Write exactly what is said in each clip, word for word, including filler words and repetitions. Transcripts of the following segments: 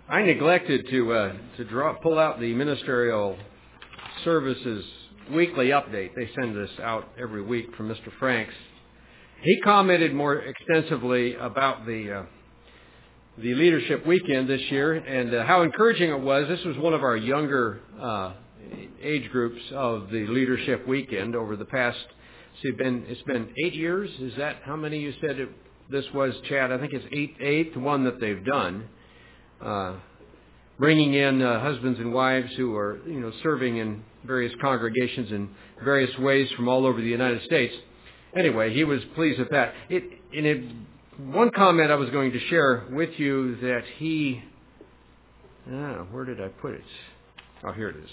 I neglected to uh, to draw pull out the ministerial services weekly update. They send this out every week from Mister Franks. He commented more extensively about the uh, the leadership weekend this year and uh, how encouraging it was. This was one of our younger uh, age groups of the leadership weekend over the past. See, it's been it's been eight years. Is that how many you said it, this was, Chad? I think it's eight eighth one that they've done. Uh, bringing in uh, husbands and wives who are, you know, serving in various congregations in various ways from all over the United States. Anyway, he was pleased with that. It, in it, one comment I was going to share with you that he, ah, where did I put it? Oh, here it is.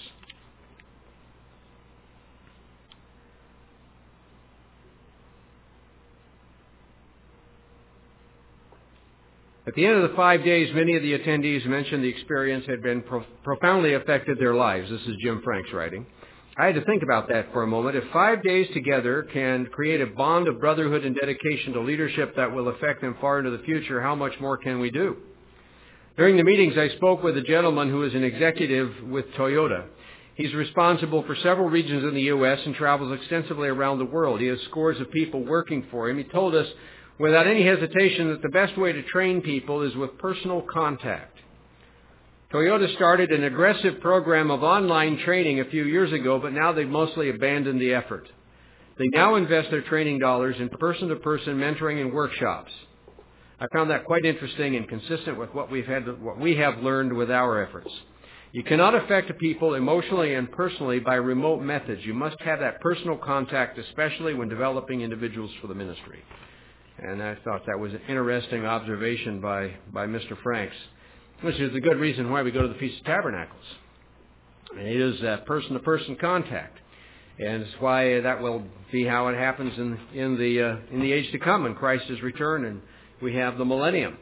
At the end of the five days, many of the attendees mentioned the experience had been pro- profoundly affected their lives. This is Jim Franks writing. I had to think about that for a moment. If five days together can create a bond of brotherhood and dedication to leadership that will affect them far into the future, how much more can we do? During the meetings, I spoke with a gentleman who is an executive with Toyota. He's responsible for several regions in the U S and travels extensively around the world. He has scores of people working for him. He told us without any hesitation that the best way to train people is with personal contact. Toyota started an aggressive program of online training a few years ago, but now they've mostly abandoned the effort. They now invest their training dollars in person-to-person mentoring and workshops. I found that quite interesting and consistent with what we've had, what we have learned with our efforts. You cannot affect people emotionally and personally by remote methods. You must have that personal contact, especially when developing individuals for the ministry. And I thought that was an interesting observation by, by Mister Franks, which is a good reason why we go to the Feast of Tabernacles. And it is that person-to-person contact. And it's why that will be how it happens in, in, the, uh, in the age to come when Christ is returned and we have the millennium.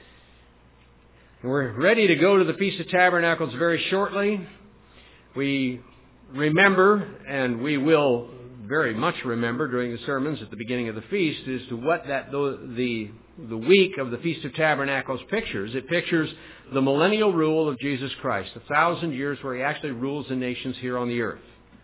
And we're ready to go to the Feast of Tabernacles very shortly. We remember, and we will very much remember during the sermons at the beginning of the feast, as to what that the the week of the Feast of Tabernacles pictures. It pictures the millennial rule of Jesus Christ, a thousand years where He actually rules the nations here on the earth.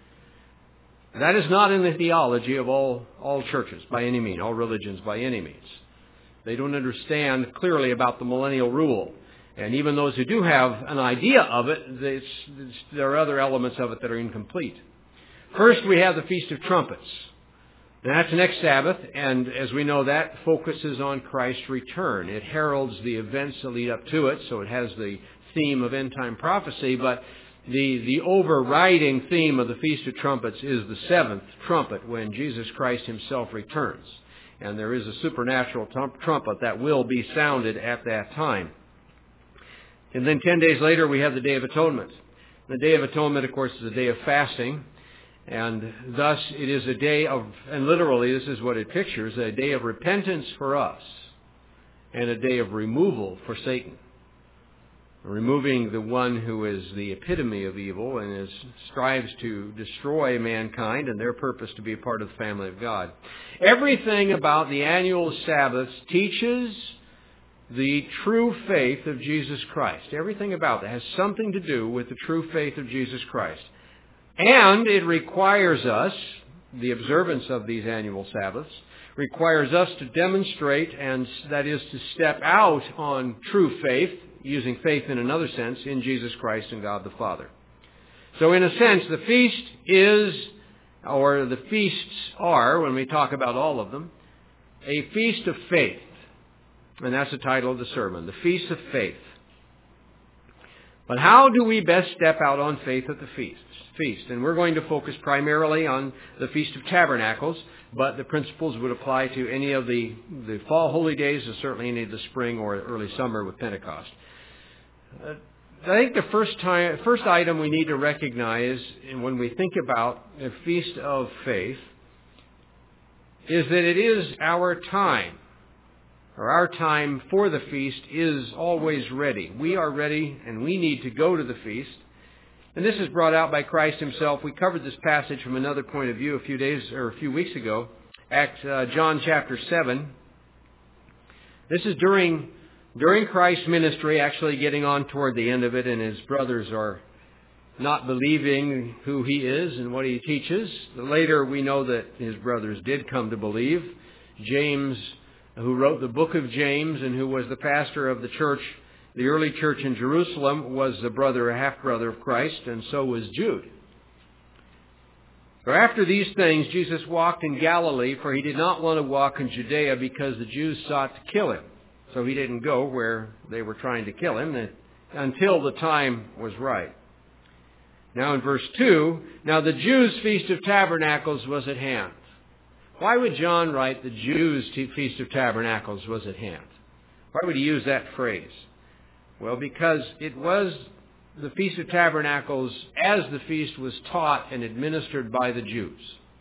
That is not in the theology of all, all churches by any means, all religions by any means. They don't understand clearly about the millennial rule. And even those who do have an idea of it, it's, it's, there are other elements of it that are incomplete. First, we have the Feast of Trumpets. And that's next Sabbath, and as we know, that focuses on Christ's return. It heralds the events that lead up to it, so it has the theme of end-time prophecy, but the, the overriding theme of the Feast of Trumpets is the seventh trumpet, when Jesus Christ Himself returns. And there is a supernatural trumpet that will be sounded at that time. And then ten days later, we have the Day of Atonement. The Day of Atonement, of course, is a day of fasting. And thus it is a day of, and literally this is what it pictures, a day of repentance for us and a day of removal for Satan. Removing the one who is the epitome of evil and is, strives to destroy mankind and their purpose to be a part of the family of God. Everything about the annual Sabbaths teaches the true faith of Jesus Christ. Everything about that has something to do with the true faith of Jesus Christ. And it requires us, the observance of these annual Sabbaths, requires us to demonstrate, and that is to step out on true faith, using faith in another sense, in Jesus Christ and God the Father. So in a sense, the feast is, or the feasts are, when we talk about all of them, a feast of faith. And that's the title of the sermon, the Feast of Faith. But how do we best step out on faith at the feast? feast? And we're going to focus primarily on the Feast of Tabernacles, but the principles would apply to any of the, the fall holy days, and certainly any of the spring or early summer with Pentecost. Uh, I think the first time, first item we need to recognize when we think about the Feast of Faith is that it is our time. Or our time for the feast is always ready. We are ready and we need to go to the feast. And this is brought out by Christ Himself. We covered this passage from another point of view a few days or a few weeks ago at uh, John chapter seven. This is during during Christ's ministry, actually getting on toward the end of it, and his brothers are not believing who he is and what he teaches. Later, we know that his brothers did come to believe. James, who wrote the book of James and who was the pastor of the church, the early church in Jerusalem, was the brother or half-brother of Christ, and so was Jude. So after these things, Jesus walked in Galilee, for he did not want to walk in Judea because the Jews sought to kill him. So he didn't go where they were trying to kill him until the time was right. Now in verse two, now the Jews' Feast of Tabernacles was at hand. Why would John write the Jews' Feast of Tabernacles was at hand? Why would he use that phrase? Well, because it was the Feast of Tabernacles as the feast was taught and administered by the Jews.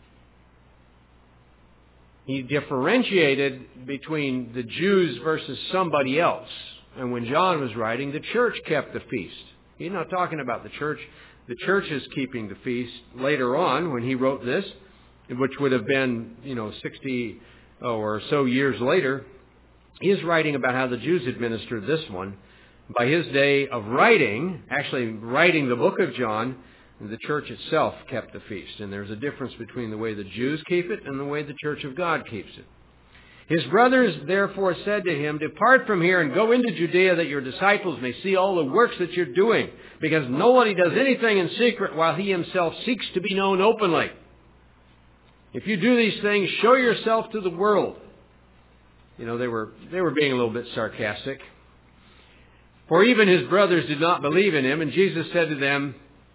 He differentiated between the Jews versus somebody else. And when John was writing, the church kept the feast. He's not talking about the church. The church is keeping the feast. Later on, when he wrote this, which would have been, you know, sixty or so years later, he's writing about how the Jews administered this one. By his day of writing, actually writing the book of John, the church itself kept the feast. And there's a difference between the way the Jews keep it and the way the church of God keeps it. His brothers therefore said to him, depart from here and go into Judea that your disciples may see all the works that you're doing, because nobody does anything in secret while he himself seeks to be known openly. If you do these things, show yourself to the world. You know, they were, they were being a little bit sarcastic. For even his brothers did not believe in him, and Jesus said to them,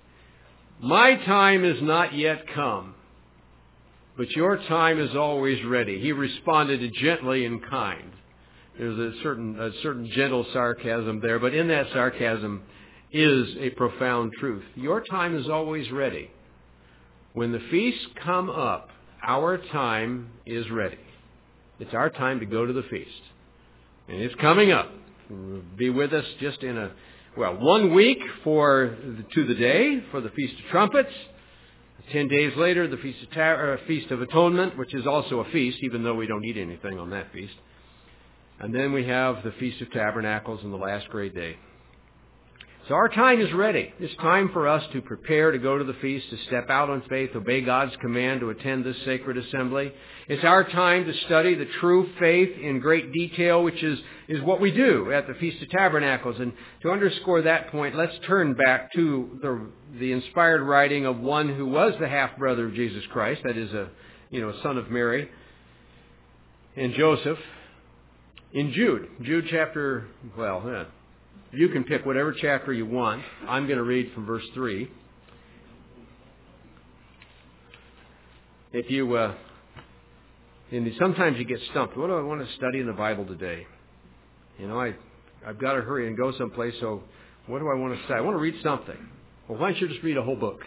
my time is not yet come, but your time is always ready. He responded gently and kind. There's a certain, a certain gentle sarcasm there, but in that sarcasm is a profound truth. Your time is always ready. When the feasts come up, our time is ready. It's our time to go to the feast. And it's coming up. Be with us just in a, well, one week for to the day for the Feast of Trumpets. Ten days later, the Feast of, Ta- or Feast of Atonement, which is also a feast, even though we don't eat anything on that feast. And then we have the Feast of Tabernacles on the last great day. So our time is ready. It's time for us to prepare to go to the feast, to step out on faith, obey God's command to attend this sacred assembly. It's our time to study the true faith in great detail, which is, is what we do at the Feast of Tabernacles. And to underscore that point, let's turn back to the, the inspired writing of one who was the half-brother of Jesus Christ, that is a, you know, a son of Mary and Joseph, in Jude. Jude chapter, well, yeah. You can pick whatever chapter you want. I'm going to read from verse three. If you, uh, and sometimes you get stumped. What do I want to study in the Bible today? You know, I, I've got to hurry and go someplace, so what do I want to study? I want to read something. Well, why don't you just read a whole book?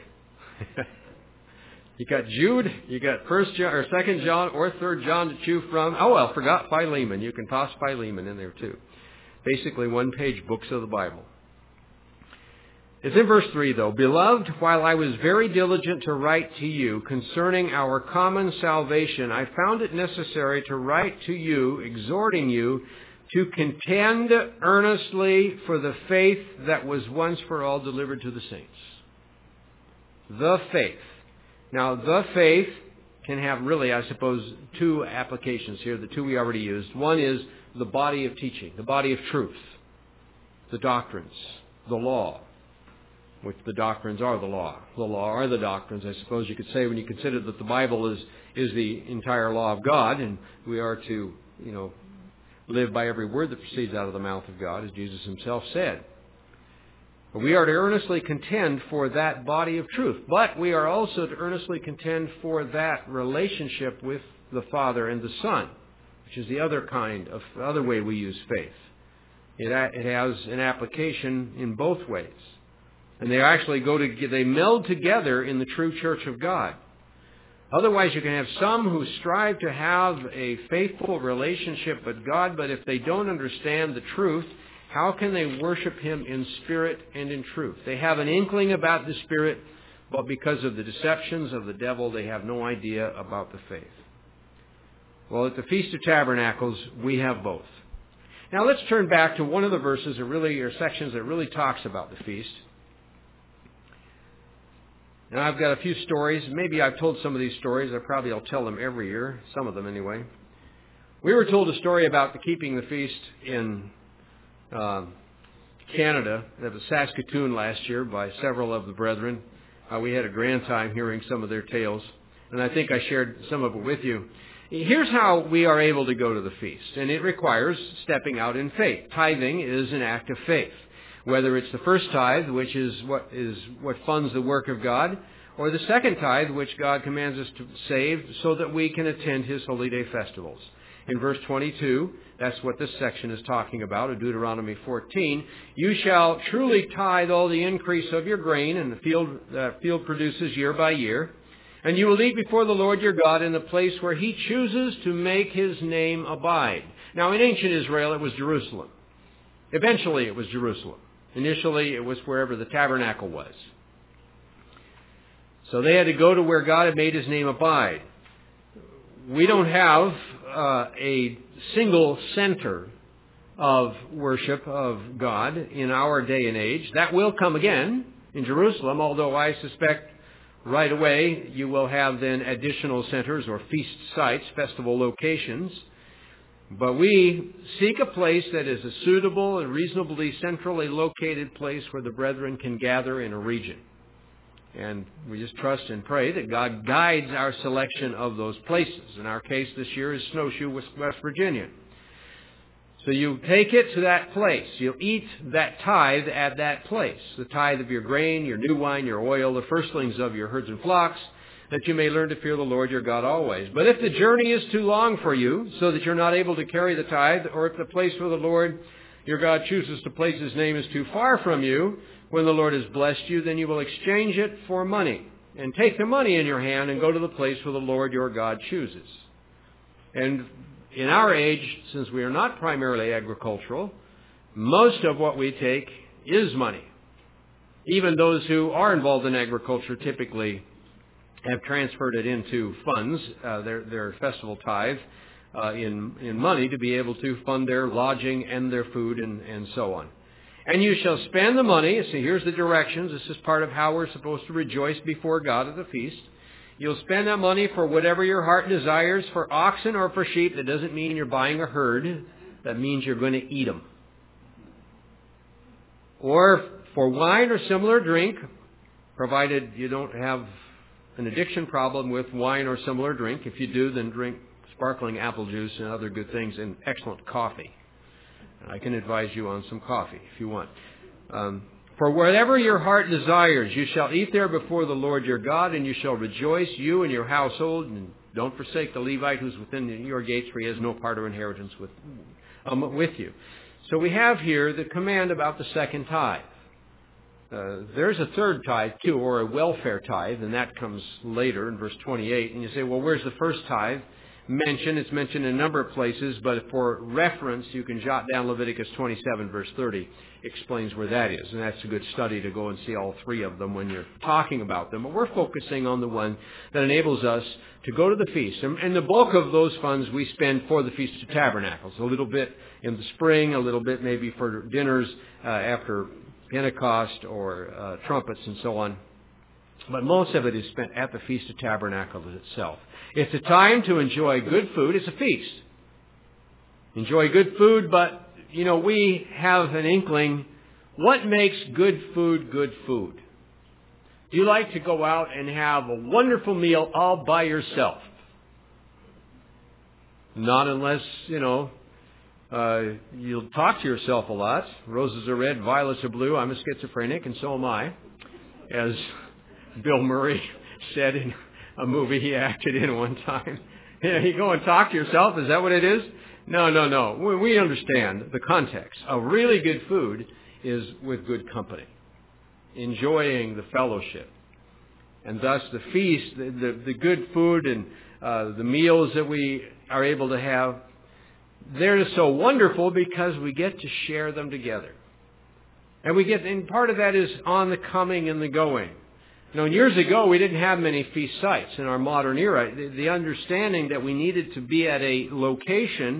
You got Jude, you got First John or Second John or Third John to chew from. Oh well, forgot Philemon. You can toss Philemon in there too. Basically one-page books of the Bible. It's in verse three, though. Beloved, while I was very diligent to write to you concerning our common salvation, I found it necessary to write to you, exhorting you to contend earnestly for the faith that was once for all delivered to the saints. The faith. Now, the faith can have really, I suppose, two applications here, the two we already used. One is the body of teaching, the body of truth, the doctrines, the law, which the doctrines are the law. The law are the doctrines, I suppose you could say, when you consider that the Bible is, is the entire law of God, and we are to, you know, live by every word that proceeds out of the mouth of God, as Jesus himself said. But we are to earnestly contend for that body of truth. But we are also to earnestly contend for that relationship with the Father and the Son, which is the other kind of, the other way we use faith. It, it has an application in both ways. And they actually go to, they meld together in the true church of God. Otherwise, you can have some who strive to have a faithful relationship with God, but if they don't understand the truth, how can they worship Him in spirit and in truth? They have an inkling about the Spirit, but because of the deceptions of the devil, they have no idea about the faith. Well, at the Feast of Tabernacles, we have both. Now let's turn back to one of the verses that really, or sections that really talks about the feast. Now I've got a few stories. Maybe I've told some of these stories. I probably will tell them every year, some of them anyway. We were told a story about the keeping the feast in uh, Canada, at the Saskatoon last year by several of the brethren. Uh, we had a grand time hearing some of their tales, and I think I shared some of it with you. Here's how we are able to go to the feast, and it requires stepping out in faith. Tithing is an act of faith, whether it's the first tithe, which is what is what funds the work of God, or the second tithe, which God commands us to save so that we can attend His holy day festivals. In verse twenty-two, that's what this section is talking about, of Deuteronomy fourteen. You shall truly tithe all the increase of your grain and the field, uh, field produces year by year. And you will eat before the Lord your God in the place where He chooses to make His name abide. Now, in ancient Israel, it was Jerusalem. Eventually, it was Jerusalem. Initially, it was wherever the tabernacle was. So they had to go to where God had made His name abide. We don't have uh, a single center of worship of God in our day and age. That will come again in Jerusalem, although I suspect right away you will have then additional centers or feast sites, festival locations. But we seek a place that is a suitable and reasonably centrally located place where the brethren can gather in a region. And we just trust and pray that God guides our selection of those places. In our case this year is Snowshoe, West Virginia. So you take it to that place. You'll eat that tithe at that place. The tithe of your grain, your new wine, your oil, the firstlings of your herds and flocks, that you may learn to fear the Lord your God always. But if the journey is too long for you, so that you're not able to carry the tithe, or if the place where the Lord your God chooses to place His name is too far from you, when the Lord has blessed you, then you will exchange it for money, and take the money in your hand and go to the place where the Lord your God chooses. And in our age, since we are not primarily agricultural, most of what we take is money. Even those who are involved in agriculture typically have transferred it into funds, uh, their, their festival tithe, uh, in, in money to be able to fund their lodging and their food and, and so on. And you shall spend the money. So here's the directions. This is part of how we're supposed to rejoice before God at the feast. You'll spend that money for whatever your heart desires, for oxen or for sheep. That doesn't mean you're buying a herd. That means you're going to eat them. Or for wine or similar drink, provided you don't have an addiction problem with wine or similar drink. If you do, then drink sparkling apple juice and other good things and excellent coffee. I can advise you on some coffee if you want. Um, For whatever your heart desires, you shall eat there before the Lord your God, and you shall rejoice, you and your household. And don't forsake the Levite who's within your gates, for he has no part or inheritance with, um, with you. So we have here the command about the second tithe. Uh, there's a third tithe, too, or a welfare tithe, and that comes later in verse twenty-eight. And you say, well, where's the first tithe mentioned? It's mentioned in a number of places, but for reference, you can jot down Leviticus twenty-seven, verse thirty. Explains where that is. And that's a good study to go and see all three of them when you're talking about them. But we're focusing on the one that enables us to go to the feast. And, and the bulk of those funds we spend for the Feast of Tabernacles. A little bit in the spring, a little bit maybe for dinners uh, after Pentecost or uh, trumpets and so on. But most of it is spent at the Feast of Tabernacles itself. It's a time to enjoy good food. It's a feast. Enjoy good food, but, you know, we have an inkling. What makes good food good food? Do you like to go out and have a wonderful meal all by yourself? Not unless, you know, Uh, you'll talk to yourself a lot. Roses are red, violets are blue. I'm a schizophrenic, and so am I. As Bill Murray said in a movie he acted in one time. You know, you go and talk to yourself. Is that what it is? No, no, no. We, we understand the context. A really good food is with good company, enjoying the fellowship. And thus the feast, the, the, the good food and uh, the meals that we are able to have, they're so wonderful because we get to share them together. And we get, and part of that is on the coming and the going. You know, years ago, we didn't have many feast sites in our modern era. The, the understanding that we needed to be at a location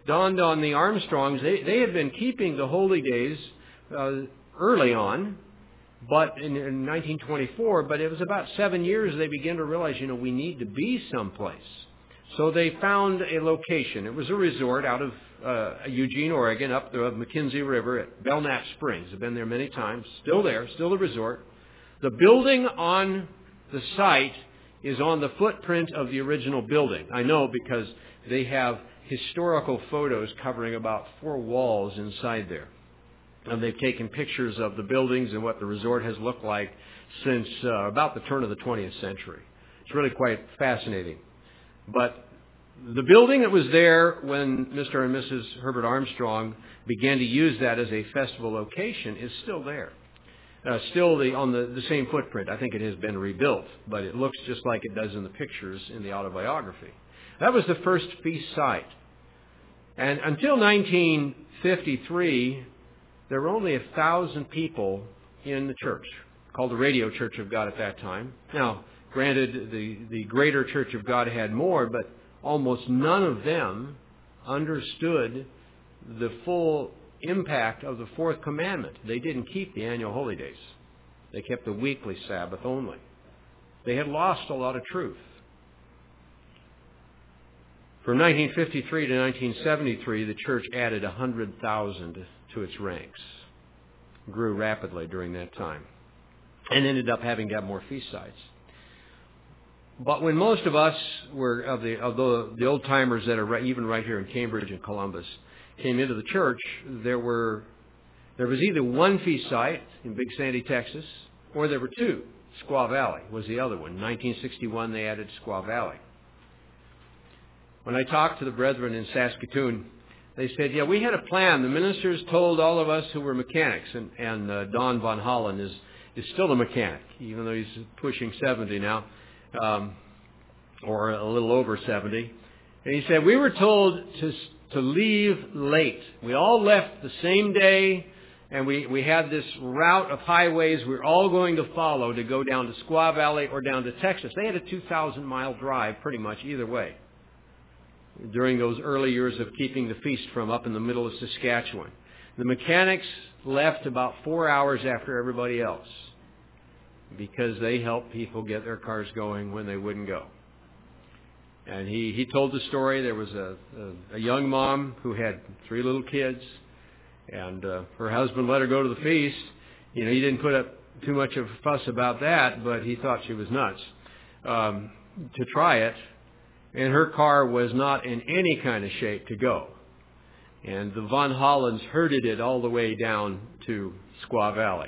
dawned on the Armstrongs. They, they had been keeping the holy days uh, early on, but in, in nineteen twenty-four, but it was about seven years they began to realize, you know, we need to be someplace. So they found a location. It was a resort out of uh, Eugene, Oregon, up the McKenzie River at Belknap Springs. I've been there many times. Still there, still the resort. The building on the site is on the footprint of the original building. I know because they have historical photos covering about four walls inside there. And they've taken pictures of the buildings and what the resort has looked like since uh, about the turn of the twentieth century. It's really quite fascinating. But the building that was there when Mister and Missus Herbert Armstrong began to use that as a festival location is still there. Uh, still the, on the, the same footprint. I think it has been rebuilt, but it looks just like it does in the pictures in the autobiography. That was the first feast site. And until nineteen fifty-three, there were only a thousand people in the church, called the Radio Church of God at that time. Now, granted, the, the Greater Church of God had more, but almost none of them understood the full impact of the fourth commandment. They didn't keep the annual holy days. They kept the weekly Sabbath only. They had lost a lot of truth. From nineteen fifty-three to nineteen seventy-three, the church added one hundred thousand to its ranks. Grew rapidly during that time. And ended up having to have more feast sites. But when most of us were, of the, of the, the old-timers that are right, even right here in Cambridge and Columbus, came into the church, there were there was either one feast site in Big Sandy, Texas, or there were two. Squaw Valley was the other one. In nineteen sixty-one, they added Squaw Valley. When I talked to the brethren in Saskatoon, they said, yeah, we had a plan. The ministers told all of us who were mechanics, and, and uh, Don Von Holland is, is still a mechanic, even though he's pushing seventy now, um, or a little over seventy. And he said, we were told to to leave late. We all left the same day, and we, we had this route of highways we we're all going to follow to go down to Squaw Valley or down to Texas. They had a two thousand mile drive pretty much either way during those early years of keeping the feast from up in the middle of Saskatchewan. The mechanics left about four hours after everybody else because they helped people get their cars going when they wouldn't go. And he, he told the story. There was a, a, a young mom who had three little kids, and uh, her husband let her go to the feast. You know, he didn't put up too much of a fuss about that, but he thought she was nuts um, to try it. And her car was not in any kind of shape to go. And the Von Hollands herded it all the way down to Squaw Valley,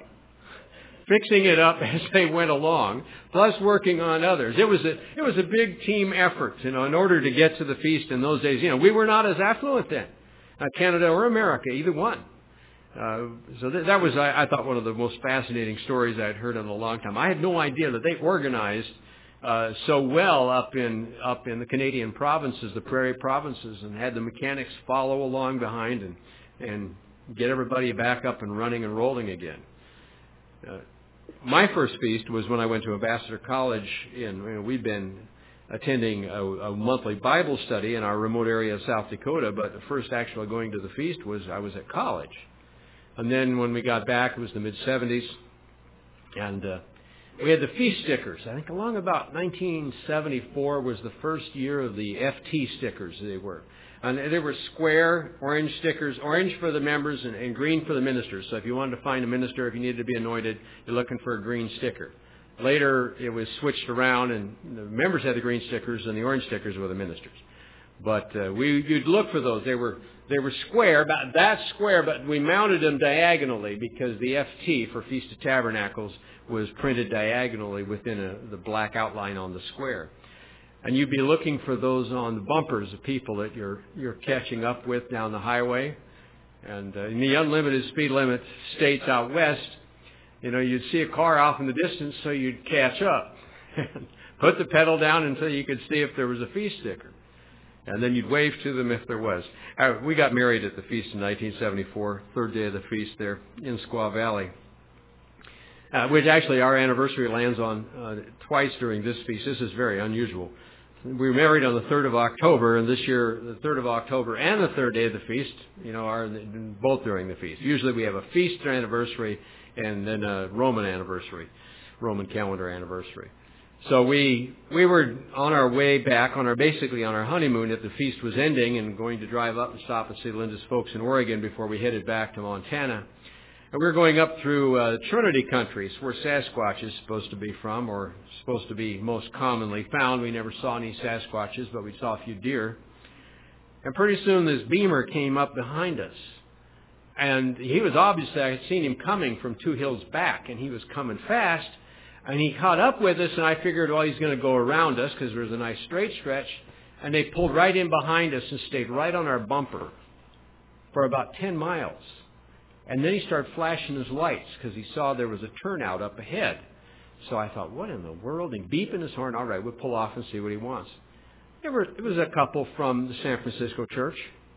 fixing it up as they went along, plus working on others. It was a it was a big team effort, you know, in order to get to the feast in those days. You know, we were not as affluent then, uh, Canada or America, either one. Uh, so th- that was, I, I thought, one of the most fascinating stories I'd heard in a long time. I had no idea that they organized uh, so well up in up in the Canadian provinces, the prairie provinces, and had the mechanics follow along behind and and get everybody back up and running and rolling again. Uh, My first feast was when I went to Ambassador College. In you know, we'd been attending a, a monthly Bible study in our remote area of South Dakota, but the first actually going to the feast was I was at college. And then when we got back, it was the mid-seventies, and uh, we had the feast stickers. I think along about nineteen seventy-four was the first year of the F T stickers they were. And they were square orange stickers, orange for the members and, and green for the ministers. So if you wanted to find a minister, if you needed to be anointed, you're looking for a green sticker. Later, it was switched around, and the members had the green stickers, and the orange stickers were the ministers. But uh, we you'd look for those. They were they were square, about that square, but we mounted them diagonally because the F T for Feast of Tabernacles was printed diagonally within a, the black outline on the square. And you'd be looking for those on the bumpers of people that you're you're catching up with down the highway. And uh, in the unlimited speed limit states out west, you know, you'd see a car off in the distance, so you'd catch up. Put the pedal down until you could see if there was a feast sticker. And then you'd wave to them if there was. Uh, we got married at the feast in nineteen seventy-four, third day of the feast there in Squaw Valley. Uh, which actually our anniversary lands on uh, twice during this feast. This is very unusual. we were married on the third of October, and this year, the third of October and the third day of the feast, you know, are both during the feast. Usually we have a feast anniversary and then a Roman anniversary, Roman calendar anniversary. So we we were on our way back, on our basically on our honeymoon, if the feast was ending, and going to drive up and stop and see Linda's folks in Oregon before we headed back to Montana. And we were going up through uh, Trinity countries, where Sasquatch is supposed to be from, or supposed to be most commonly found. We never saw any Sasquatches, but we saw a few deer. And pretty soon this beamer came up behind us. And he was obviously, I had seen him coming from two hills back, and he was coming fast. And he caught up with us, and I figured, well, he's going to go around us because there was a nice straight stretch. And they pulled right in behind us and stayed right on our bumper for about ten miles. And then he started flashing his lights because he saw there was a turnout up ahead. So I thought, what in the world? And beeping his horn, all right, we'll pull off and see what he wants. There were, it was a couple from the San Francisco church.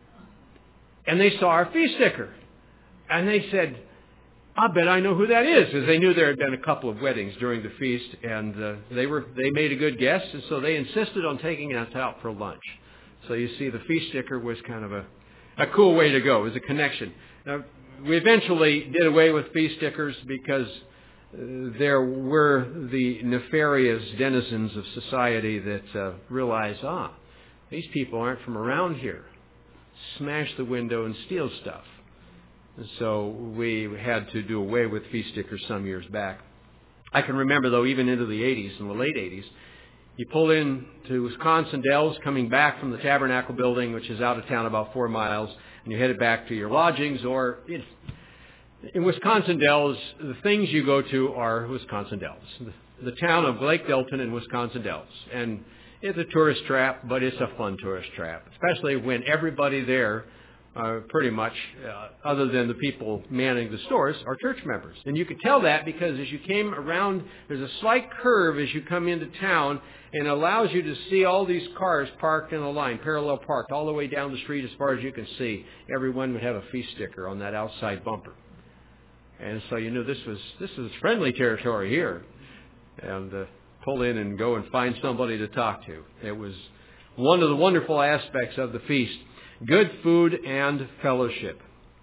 And they saw our feast sticker. And they said, I bet I know who that is, because they knew there had been a couple of weddings during the feast, and uh, they were they made a good guess, and so they insisted on taking us out for lunch. So you see, the feast sticker was kind of a, a cool way to go. It was a connection. Now, we eventually did away with feast stickers because uh, there were the nefarious denizens of society that uh, realized, ah, these people aren't from around here. Smash the window and steal stuff. And so we had to do away with feast stickers some years back. I can remember, though, even into the eighties, in the late eighties, you pull in to Wisconsin Dells, coming back from the Tabernacle building, which is out of town about four miles, and you headed back to your lodgings. Or in, in Wisconsin Dells, the things you go to are Wisconsin Dells, the, the town of Lake Delton in Wisconsin Dells. And it's a tourist trap, but it's a fun tourist trap, especially when everybody there, Uh, pretty much, uh, other than the people manning the stores, are church members. And you could tell that because as you came around, there's a slight curve as you come into town, and it allows you to see all these cars parked in a line, parallel parked, all the way down the street as far as you can see. Everyone would have a feast sticker on that outside bumper. And so you knew this was this was friendly territory here. And uh, pull in and go and find somebody to talk to. It was one of the wonderful aspects of the feast. Good food and fellowship.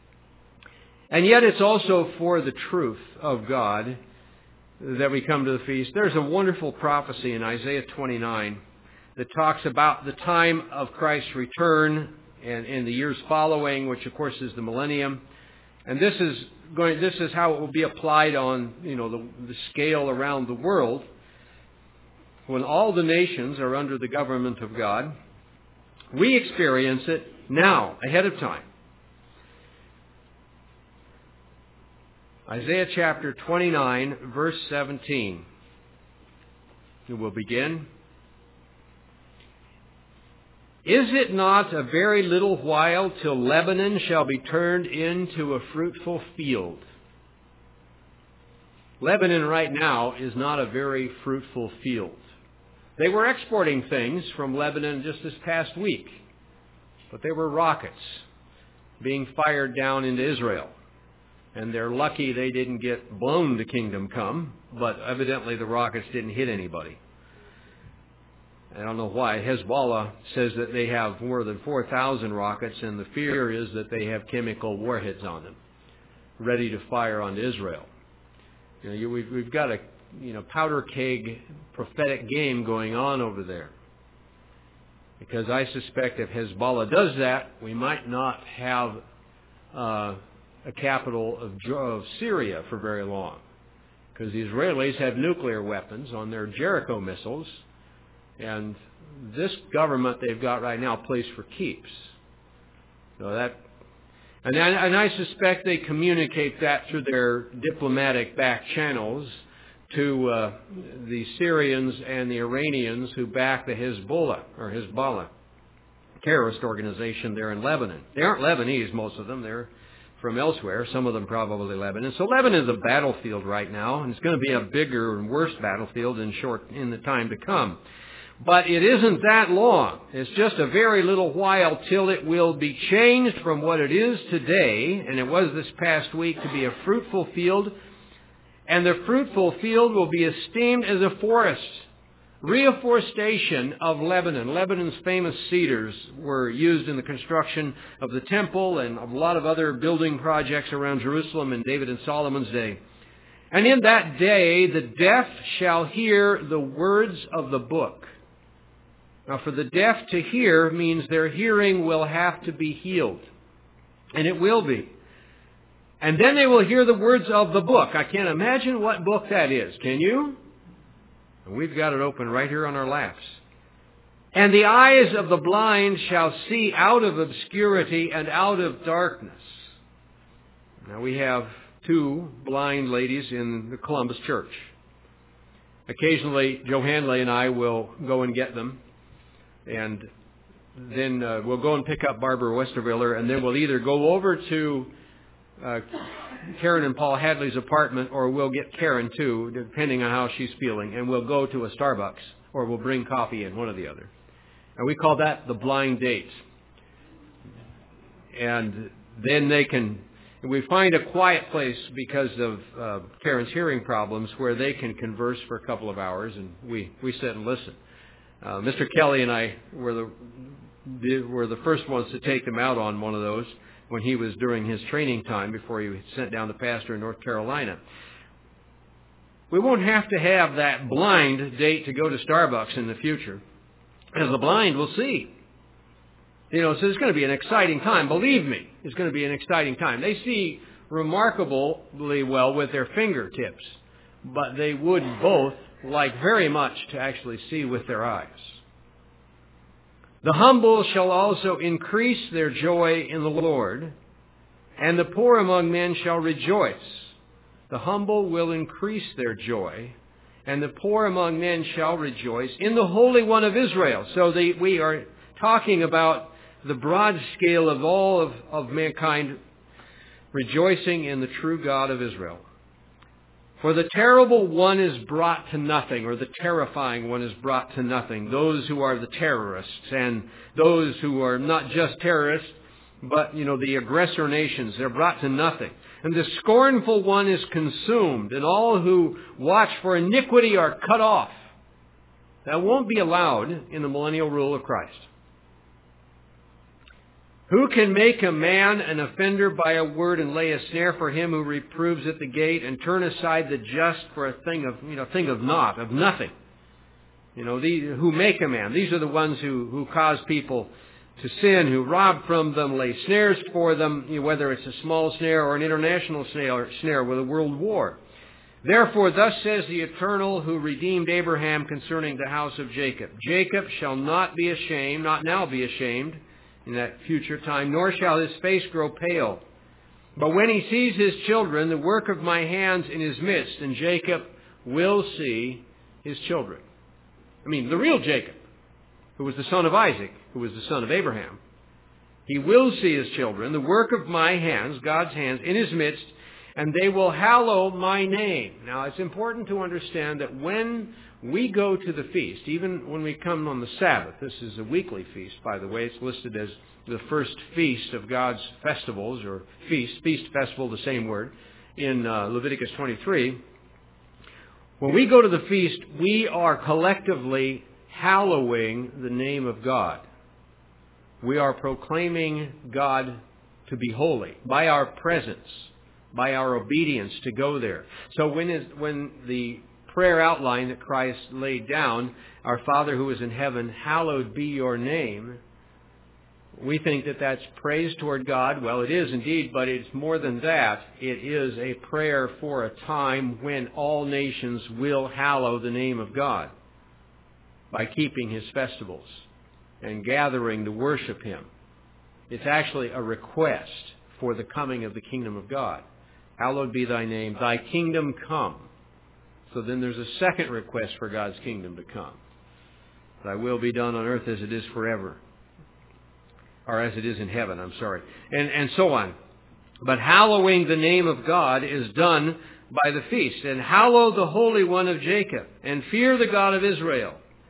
And yet it's also for the truth of God that we come to the feast. There's a wonderful prophecy in Isaiah twenty-nine that talks about the time of Christ's return and in the years following, which of course is the millennium. And this is going, this is how it will be applied on, you know, the, the scale around the world. When all the nations are under the government of God, we experience it now, ahead of time. Isaiah chapter twenty-nine, verse seventeen. And we'll begin. Is it not a very little while till Lebanon shall be turned into a fruitful field? Lebanon right now is not a very fruitful field. They were exporting things from Lebanon just this past week. But they were rockets being fired down into Israel. And they're lucky they didn't get blown to kingdom come, but evidently the rockets didn't hit anybody. I don't know why. Hezbollah says that they have more than four thousand rockets, and the fear is that they have chemical warheads on them, ready to fire onto Israel. You know, you, we've, we've got a you know powder keg prophetic game going on over there. Because I suspect if Hezbollah does that, we might not have uh, a capital of, of Syria for very long. Because the Israelis have nuclear weapons on their Jericho missiles. And this government they've got right now plays for keeps. So that, and I, and I suspect they communicate that through their diplomatic back channels to uh, the Syrians and the Iranians who back the Hezbollah, or Hezbollah, terrorist organization there in Lebanon. They aren't Lebanese, most of them. They're from elsewhere, some of them probably Lebanon. So Lebanon is a battlefield right now, and it's going to be a bigger and worse battlefield in short in the time to come. But it isn't that long. It's just a very little while till it will be changed from what it is today, and it was this past week, to be a fruitful field. And the fruitful field will be esteemed as a forest, reforestation of Lebanon. Lebanon's famous cedars were used in the construction of the temple and of a lot of other building projects around Jerusalem in David and Solomon's day. And in that day, the deaf shall hear the words of the book. Now, for the deaf to hear means their hearing will have to be healed. And it will be. And then they will hear the words of the book. I can't imagine what book that is. Can you? And we've got it open right here on our laps. And the eyes of the blind shall see out of obscurity and out of darkness. Now we have two blind ladies in the Columbus church. Occasionally, Joe Hanley and I will go and get them. And then uh, we'll go and pick up Barbara Westerviller, and then we'll either go over to uh, Karen and Paul Hadley's apartment, or we'll get Karen too, depending on how she's feeling, and we'll go to a Starbucks, or we'll bring coffee in, one or the other. And we call that the blind date. And then they can, we find a quiet place because of uh, Karen's hearing problems where they can converse for a couple of hours, and we, we sit and listen. Uh, Mister Kelly and I were the were the first ones to take them out on one of those when he was during his training time before he was sent down to pastor in North Carolina. We won't have to have that blind date to go to Starbucks in the future, as the blind will see. You know, so it's going to be an exciting time. Believe me, it's going to be an exciting time. They see remarkably well with their fingertips, but they would both like very much to actually see with their eyes. The humble shall also increase their joy in the Lord, and the poor among men shall rejoice. The humble will increase their joy, and the poor among men shall rejoice in the Holy One of Israel. So the, we are talking about the broad scale of all of, of mankind rejoicing in the true God of Israel. For the terrible one is brought to nothing, or the terrifying one is brought to nothing. Those who are the terrorists, and those who are not just terrorists, but, you know, the aggressor nations, they're brought to nothing. And the scornful one is consumed, and all who watch for iniquity are cut off. That won't be allowed in the millennial rule of Christ. Who can make a man an offender by a word and lay a snare for him who reproves at the gate and turn aside the just for a thing of, you know, thing of naught, of nothing? You know, the, who make a man. These are the ones who, who cause people to sin, who rob from them, lay snares for them, you know, whether it's a small snare or an international snare, snare with a world war. Therefore, thus says the Eternal who redeemed Abraham concerning the house of Jacob. Jacob shall not be ashamed, not now be ashamed, in that future time, nor shall his face grow pale. But when he sees his children, the work of my hands in his midst, and Jacob will see his children. I mean, the real Jacob, who was the son of Isaac, who was the son of Abraham. He will see his children, the work of my hands, God's hands, in his midst, and they will hallow my name. Now, it's important to understand that when we go to the feast, even when we come on the Sabbath, this is a weekly feast, by the way. It's listed as the first feast of God's festivals, or feast, feast, festival, the same word, in uh, Leviticus twenty-three. When we go to the feast, we are collectively hallowing the name of God. We are proclaiming God to be holy by our presence, by our obedience to go there. So when is when the prayer outline that Christ laid down, our Father who is in heaven, hallowed be your name, we think that that's praise toward God. Well, it is indeed, but it's more than that. It is a prayer for a time when all nations will hallow the name of God by keeping his festivals and gathering to worship him. It's actually a request for the coming of the kingdom of God. Hallowed be thy name, thy kingdom come. So then there's a second request for God's kingdom to come. Thy will be done on earth as it is forever. Or as it is in heaven, I'm sorry. And, and so on. But hallowing the name of God is done by the feast. And hallow the Holy One of Jacob, and fear the God of Israel.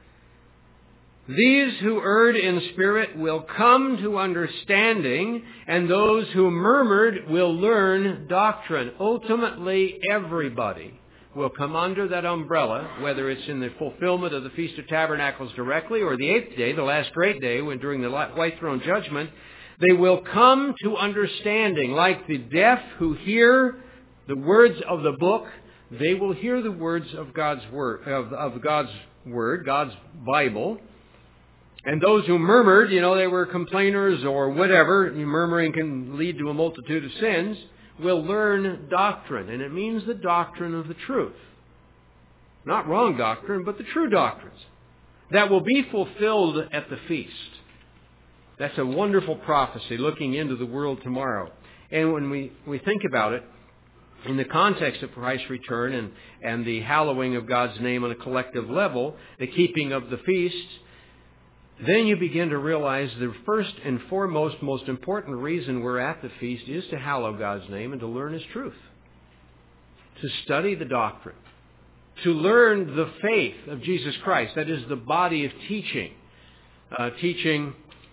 These who erred in spirit will come to understanding, and those who murmured will learn doctrine. Ultimately, everybody will come under that umbrella, whether it's in the fulfillment of the Feast of Tabernacles directly or the eighth day, the last great day, when during the white throne judgment, they will come to understanding, like the deaf who hear the words of the book. They will hear the words of God's word, of, of God's word, God's Bible. And those who murmured, you know, they were complainers or whatever. Murmuring can lead to a multitude of sins. Will learn doctrine, and it means the doctrine of the truth. Not wrong doctrine, but the true doctrines that will be fulfilled at the feast. That's a wonderful prophecy looking into the world tomorrow. And when we, we think about it, in the context of Christ's return and, and the hallowing of God's name on a collective level, the keeping of the feast, then you begin to realize the first and foremost, most important reason we're at the feast is to hallow God's name and to learn His truth. To study the doctrine. To learn the faith of Jesus Christ. That is the body of teaching. Uh, teaching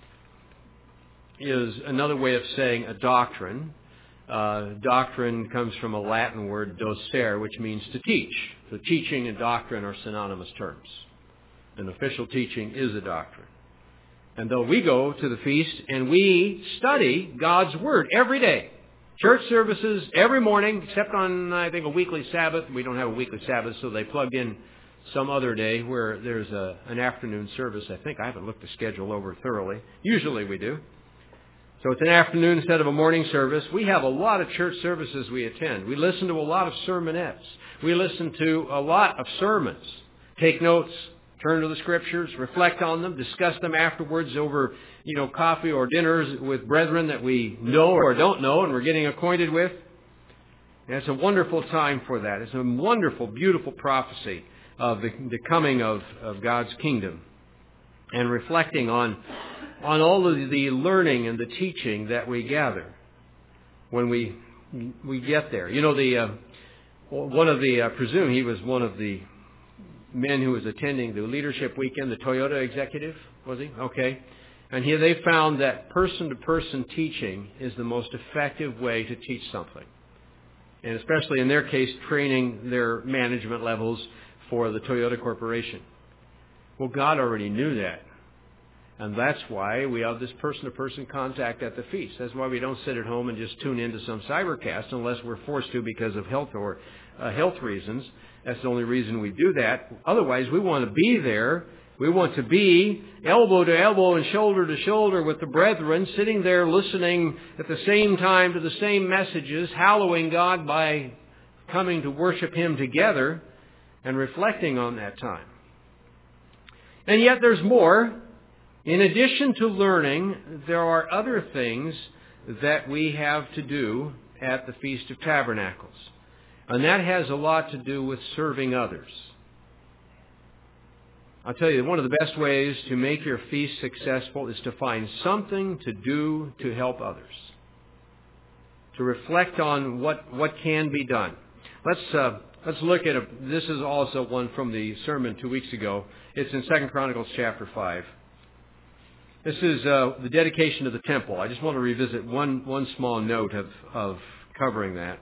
is another way of saying a doctrine. Uh, doctrine comes from a Latin word, docere, which means to teach. So teaching and doctrine are synonymous terms. An official teaching is a doctrine. And though we go to the feast and we study God's Word every day, church services every morning, except on, I think, a weekly Sabbath. We don't have a weekly Sabbath, so they plugged in some other day where there's a, an afternoon service. I think I haven't looked the schedule over thoroughly. Usually we do. So it's an afternoon instead of a morning service. We have a lot of church services we attend. We listen to a lot of sermonettes. We listen to a lot of sermons. Take notes. Turn to the Scriptures, reflect on them, discuss them afterwards over, you know, coffee or dinners with brethren that we know or don't know and we're getting acquainted with. And it's a wonderful time for that. It's a wonderful, beautiful prophecy of the, the coming of, of God's kingdom and reflecting on, on all of the learning and the teaching that we gather when we, we get there. You know, the, uh, one of the, I presume he was one of the men who was attending the leadership weekend, the Toyota executive, was he? Okay. And here they found that person-to-person teaching is the most effective way to teach something. And especially in their case, training their management levels for the Toyota Corporation. Well, God already knew that. And that's why we have this person-to-person contact at the feast. That's why we don't sit at home and just tune into some cybercast unless we're forced to because of health or uh, health reasons. That's the only reason we do that. Otherwise, we want to be there. We want to be elbow to elbow and shoulder to shoulder with the brethren, sitting there listening at the same time to the same messages, hallowing God by coming to worship Him together and reflecting on that time. And yet there's more. In addition to learning, there are other things that we have to do at the Feast of Tabernacles. And that has a lot to do with serving others. I'll tell you, one of the best ways to make your feast successful is to find something to do to help others. To reflect on what, what can be done. Let's uh, let's look at a, this is also one from the sermon two weeks ago. It's in Second Chronicles chapter five. This is uh, the dedication of the temple. I just want to revisit one, one small note of, of covering that.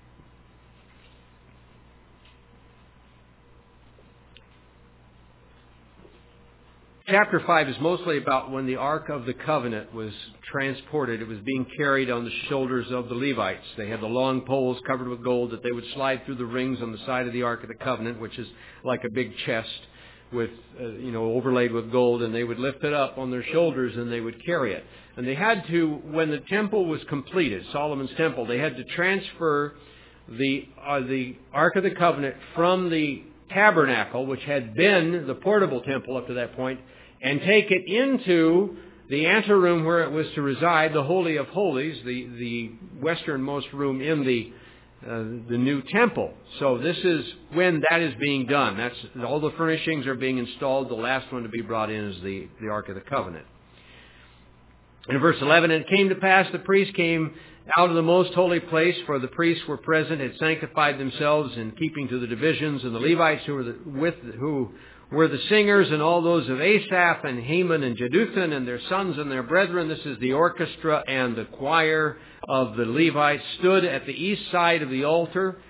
Chapter five is mostly about when the Ark of the Covenant was transported. It was being carried on the shoulders of the Levites. They had the long poles covered with gold that they would slide through the rings on the side of the Ark of the Covenant, which is like a big chest with, uh, you know, overlaid with gold, and they would lift it up on their shoulders and they would carry it. And they had to, when the temple was completed, Solomon's temple, they had to transfer the uh, the Ark of the Covenant from the tabernacle, which had been the portable temple up to that point, and take it into the anteroom where it was to reside, the Holy of Holies, the, the westernmost room in the uh, the new temple. So this is when that is being done. That's all the furnishings are being installed. The last one to be brought in is the, the Ark of the Covenant. In verse eleven, and it came to pass the priests came out of the most holy place, for the priests were present, had sanctified themselves in keeping to the divisions, and the Levites who were the, with who were the singers, and all those of Asaph and Heman and Jeduthun and their sons and their brethren. This is the orchestra and the choir of the Levites, stood at the east side of the altar,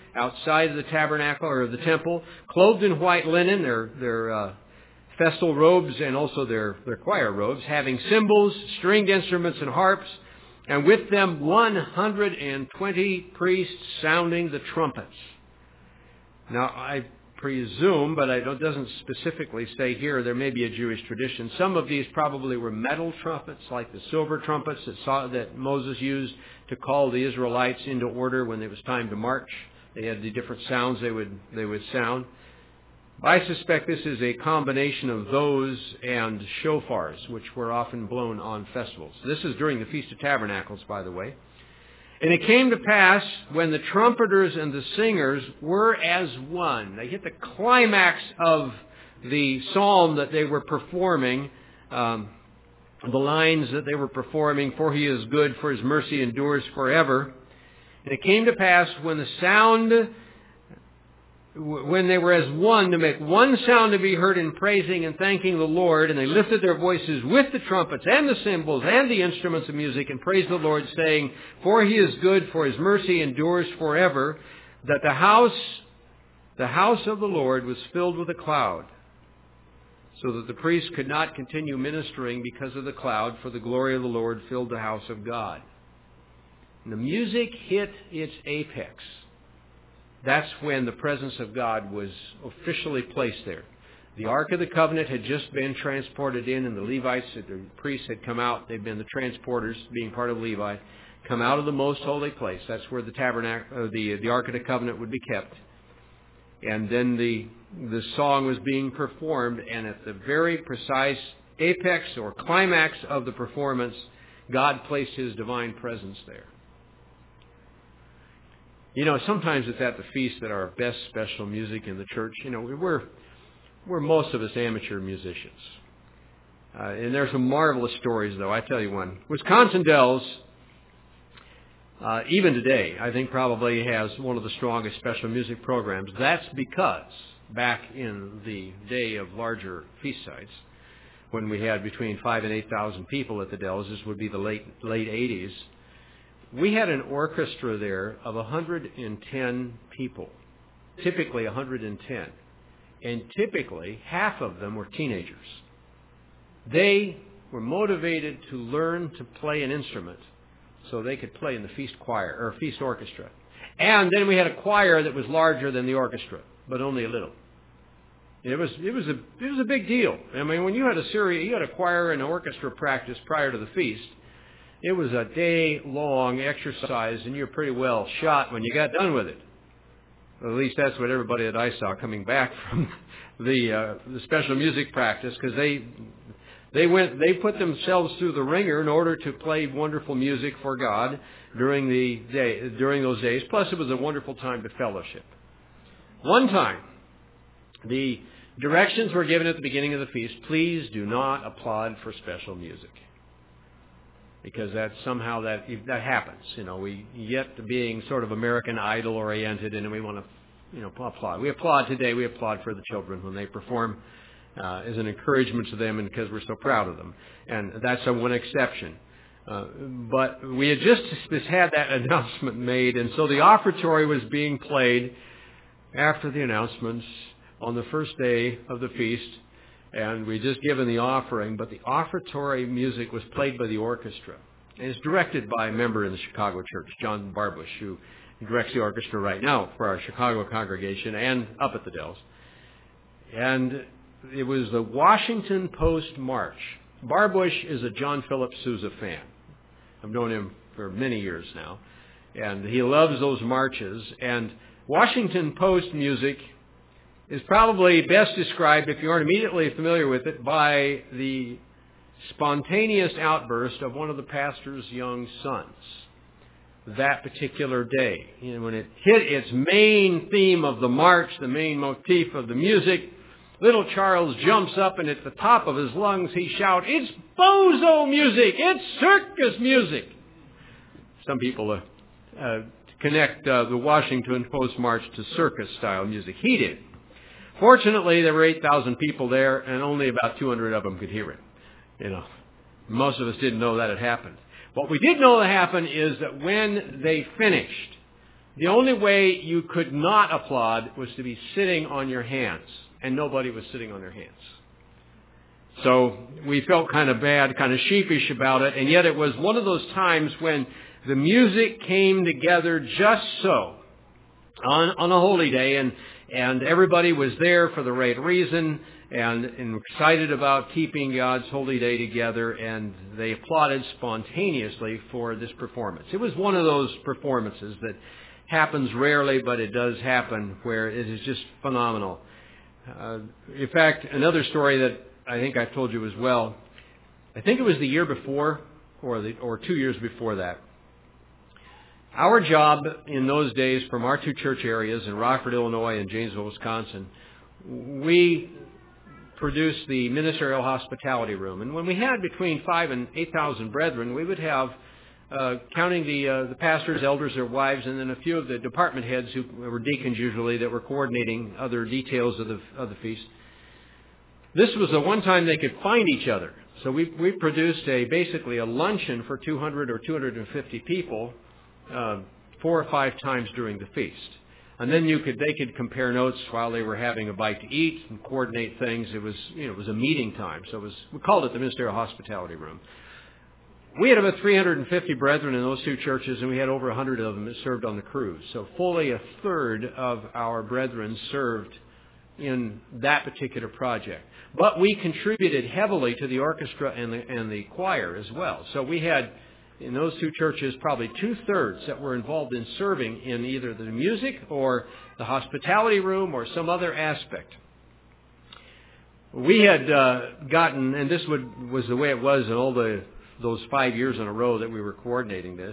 outside of the tabernacle or the temple, clothed in white linen, their, their uh, festal robes and also their, their choir robes, having cymbals, stringed instruments, and harps, and with them one hundred twenty priests sounding the trumpets. Now, I presume, but it doesn't specifically say here, there may be a Jewish tradition. Some of these probably were metal trumpets, like the silver trumpets that, saw, that Moses used to call the Israelites into order when it was time to march. They had the different sounds they would they would sound. I suspect this is a combination of those and shofars, which were often blown on festivals. This is during the Feast of Tabernacles, by the way. And it came to pass when the trumpeters and the singers were as one. They hit the climax of the psalm that they were performing, um, the lines that they were performing, for he is good, for his mercy endures forever. And it came to pass when the sound, when they were as one, to make one sound to be heard in praising and thanking the Lord, and they lifted their voices with the trumpets and the cymbals and the instruments of music and praised the Lord, saying, for he is good, for his mercy endures forever, that the house, the house of the Lord was filled with a cloud, so that the priests could not continue ministering because of the cloud, for the glory of the Lord filled the house of God. And the music hit its apex. That's when the presence of God was officially placed there. The Ark of the Covenant had just been transported in, and the Levites, the priests had come out. They'd been the transporters, being part of Levi, come out of the most holy place. That's where the tabernacle, uh, the the Ark of the Covenant would be kept. And then the the song was being performed, and at the very precise apex or climax of the performance, God placed His divine presence there. You know, sometimes it's at the feast that our best special music in the church, you know, we're, we're most of us amateur musicians. Uh, and there's some marvelous stories, though. I tell you one. Wisconsin Dells, uh, even today, I think probably has one of the strongest special music programs. That's because back in the day of larger feast sites, when we had between five and eight thousand people at the Dells, this would be the late late eighties, we had an orchestra there of one hundred ten people, typically one hundred ten. And typically, half of them were teenagers. They were motivated to learn to play an instrument so they could play in the feast choir, or feast orchestra. And then we had a choir that was larger than the orchestra, but only a little. It was, it was a, it was a big deal. I mean, when you had a series, you had a choir and orchestra practice prior to the feast, it was a day-long exercise, and you're pretty well shot when you got done with it. Well, at least that's what everybody that I saw coming back from the uh, the special music practice, because they they went they put themselves through the ringer in order to play wonderful music for God during the day during those days. Plus, it was a wonderful time to fellowship. One time, the directions were given at the beginning of the feast: please do not applaud for special music. Because that somehow that that happens, you know. We get to being sort of American Idol oriented, and we want to, you know, applaud. We applaud today. We applaud for the children when they perform uh, as an encouragement to them, and because we're so proud of them. And that's a one exception. Uh, but we had just, just had that announcement made, and so the offertory was being played after the announcements on the first day of the feast. And we just given the offering, but the offertory music was played by the orchestra. And it's directed by a member in the Chicago church, John Barbush, who directs the orchestra right now for our Chicago congregation and up at the Dells. And it was the Washington Post March. Barbush is a John Philip Sousa fan. I've known him for many years now. And he loves those marches. And Washington Post music is probably best described, if you aren't immediately familiar with it, by the spontaneous outburst of one of the pastor's young sons that particular day. You know, when it hit its main theme of the march, the main motif of the music, little Charles jumps up, and at the top of his lungs he shouts, "It's bozo music! It's circus music!" Some people uh, uh, connect uh, the Washington Post March to circus-style music. He did. Fortunately, there were eight thousand people there, and only about two hundred of them could hear it. You know, most of us didn't know that had happened. What we did know that happened is that when they finished, The only way you could not applaud was to be sitting on your hands, and nobody was sitting on their hands. So we felt kind of bad, kind of sheepish about it, and yet it was one of those times when the music came together just so on, on a holy day, and, and everybody was there for the right reason and, and excited about keeping God's holy day together, and they applauded spontaneously for this performance. It was one of those performances that happens rarely, but it does happen, where it is just phenomenal. Uh, in fact, another story that I think I've told you as well, I think it was the year before or the, or two years before that. Our job in those days from our two church areas in Rockford, Illinois and Janesville, Wisconsin, we produced the ministerial hospitality room. And when we had between five and eight thousand brethren, we would have, uh, counting the uh, the pastors, elders, their wives, and then a few of the department heads who were deacons usually that were coordinating other details of the of the feast. This was the one time they could find each other. So we we produced a basically a luncheon for two hundred or two hundred fifty people uh, four or five times during the feast. And then you could they could compare notes while they were having a bite to eat and coordinate things. It was you know it was a meeting time. So it was we called it the ministerial hospitality room. We had about three hundred fifty brethren in those two churches, and we had over one hundred of them that served on the cruise. So fully a third of our brethren served in that particular project. But we contributed heavily to the orchestra and the, and the choir as well. So we had, in those two churches, probably two-thirds that were involved in serving in either the music or the hospitality room or some other aspect. We had uh, gotten, and this would, was the way it was in all the those five years in a row that we were coordinating this,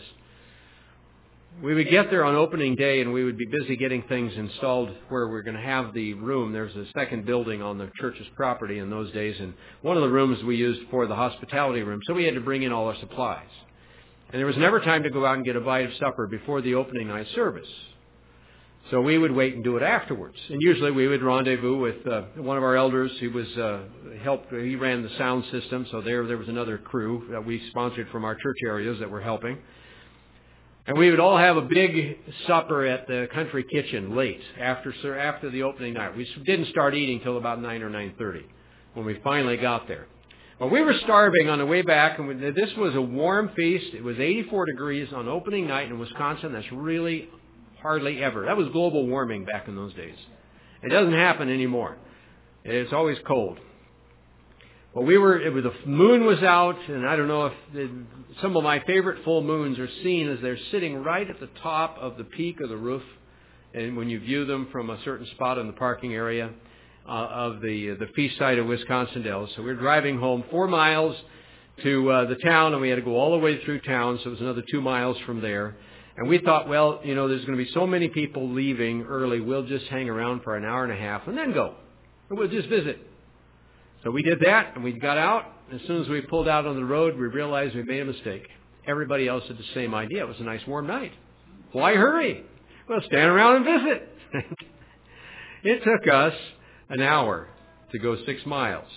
we would get there on opening day and we would be busy getting things installed where we're going to have the room. There's a second building on the church's property in those days, and one of the rooms we used for the hospitality room. So we had to bring in all our supplies. And there was never time to go out and get a bite of supper before the opening night service. So we would wait and do it afterwards. And usually we would rendezvous with uh, one of our elders who was uh, helped. He ran the sound system. So there, there was another crew that we sponsored from our church areas that were helping. And we would all have a big supper at the country kitchen late after after the opening night. We didn't start eating till about nine or nine thirty when we finally got there. Well, we were starving on the way back, and this was a warm feast. It was eighty-four degrees on opening night in Wisconsin. That's really hardly ever. That was global warming back in those days. It doesn't happen anymore. It's always cold. Well, we were, it was, the moon was out, and I don't know if the, some of my favorite full moons are seen as they're sitting right at the top of the peak of the roof, and when you view them from a certain spot in the parking area uh, of the the feast site of Wisconsin Dells. So we were driving home four miles to uh, the town, and we had to go all the way through town, so it was another two miles from there. And we thought, well, you know, there's going to be so many people leaving early, we'll just hang around for an hour and a half and then go. And we'll just visit. So we did that, and we got out. As soon as we pulled out on the road, we realized we made a mistake. Everybody else had the same idea. It was a nice warm night. Why hurry? Well, stand around and visit. It took us an hour to go six miles.